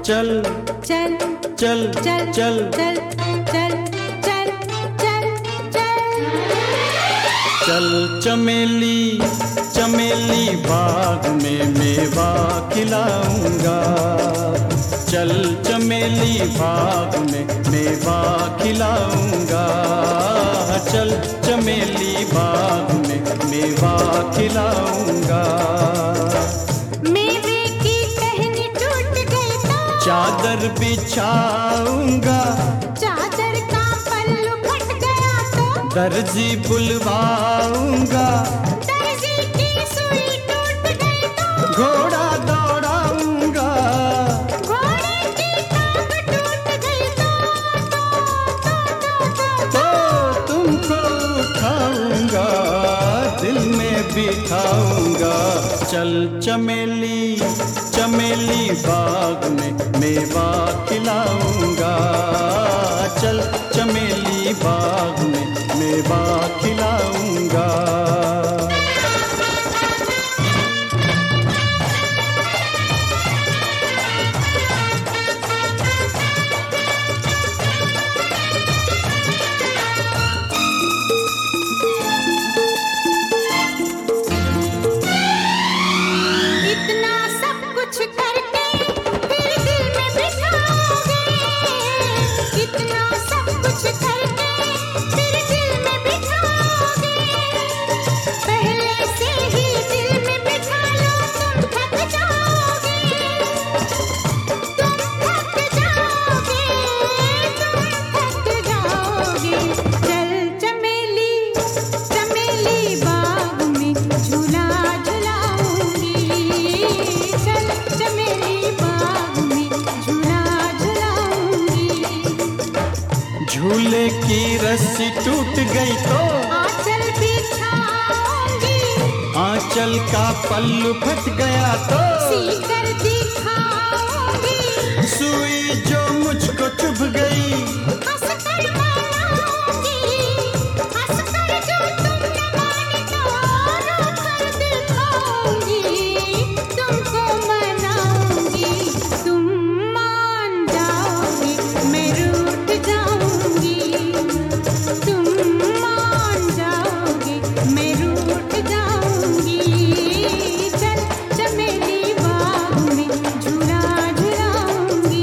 चल चल चल चल चल चल चल चल चल चल चल चमेली चमेली बाग में मेवा खिलाऊंगा। चल चमेली बाग में मेवा खिलाऊंगा। चल चमेली बाग में मेवा खिलाऊंगा। मेवे की टहनी टूट गई तो चादर बिछाऊंगा। चादर का पल्लू फट गया तो दर्जी बुलवाऊंगा। दर्जी की सुई टूट गई तो घोड़ा दौड़ाऊंगा। घोड़े की टांग टूट गई तो तुमको उठाऊंगा, दिल में बिठाऊंगा। चल चमेली चमेली बाग में मेवा खिलाऊंगा। चल चमेली बाग में मेवा खिलाऊंगा। इतना सब कुछ करके फिर दिल में बिठाओगे। इतना सब कुछ करके फिर दिल में बिठाओगे। पहले से ही दिल में बिठा लो तुम थक जाओगे। तुम थक जाओगे। तुम थक जाओगे। चल चमेली चमेली बाग में झूला झुलाऊंगी। चल चमेली बाग में झूला झुलाऊंगी। झूले की रस्सी टूट गई तो आंचल बिछाऊंगी। आंचल का पल्लू फट गया तो सीकर दिखाऊंगी। सुई जो मुझको चुभ गई हंसकर मनाऊंगी। हंसकर जो तुम न माने तो रोकर दिखाऊंगी। तुमको मनाऊंगी। तुम मान जाओगे मैं रूठ जाऊंगी। तुम मान जाओगे मैं रूठ जाऊंगी। चल चमेली बाग में झूला झुलाऊंगी।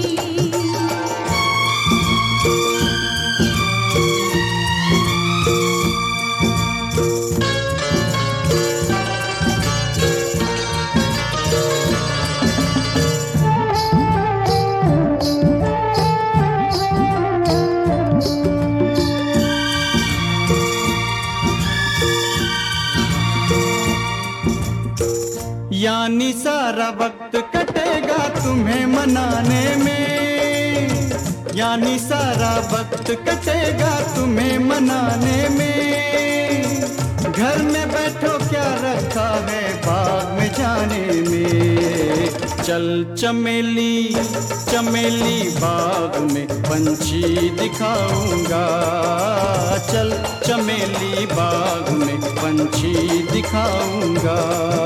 यानी सारा वक्त कटेगा तुम्हें मनाने में। यानी सारा वक्त कटेगा तुम्हें मनाने में। घर में बैठो क्या रखा है बाग में जाने में। चल चमेली चमेली बाग में पंछी दिखाऊंगा। चल चमेली बाग में पंछी दिखाऊंगा।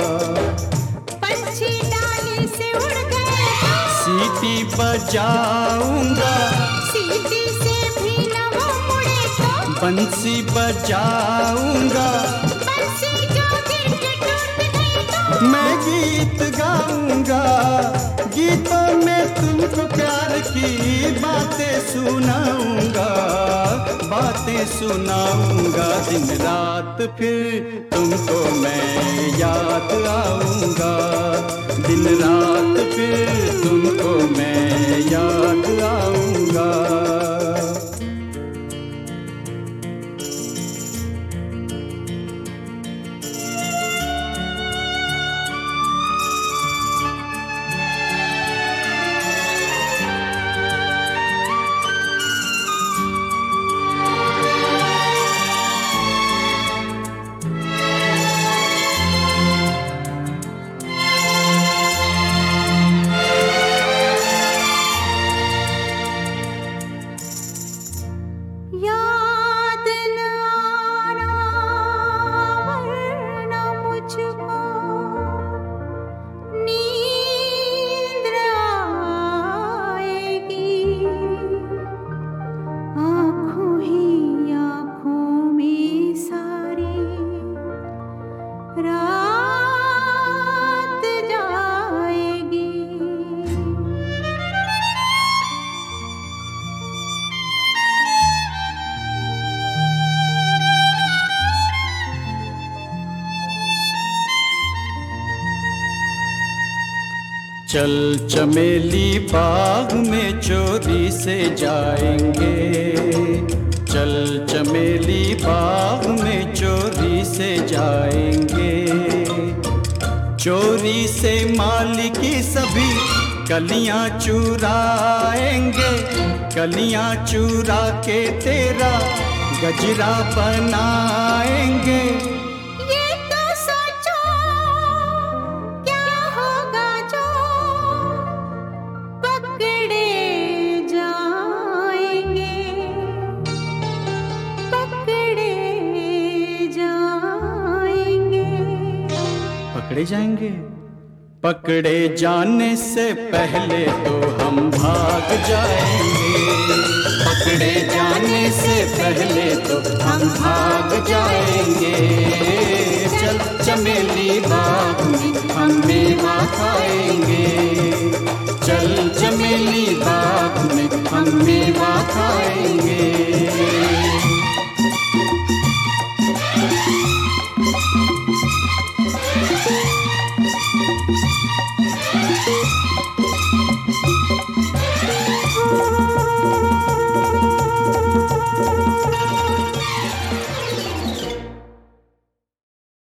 पंछी डाली से उड़ गए तो सीटी बजाऊंगा। सीटी से भी न वो मुड़े तो बंसी बजाऊंगा। बंसी जो गिर के टूट गई तो मैं गीत गाऊंगा। गीतों में तुमको प्यार की बातें सुनाऊंगा। बातें सुनाऊंगा। दिन रात फिर तुमको मैं याद आऊंगा। दिन रात फिर तुमको मैं याद आऊंगा। चल चमेली बाग में चोरी से जाएंगे, चल चमेली बाग में चोरी से जाएंगे। चोरी से माली की सभी कलियां चुराएंगे, कलियां चुरा के तेरा गजरा बनाएंगे। ये तो सोचो क्या होगा जो पकड़े जाएंगे, पकड़े जाएंगे। पकड़े जाएंगे? पकड़े जाने से पहले तो हम भाग जाएंगे, पकड़े जाने से पहले तो हम भाग जाएंगे।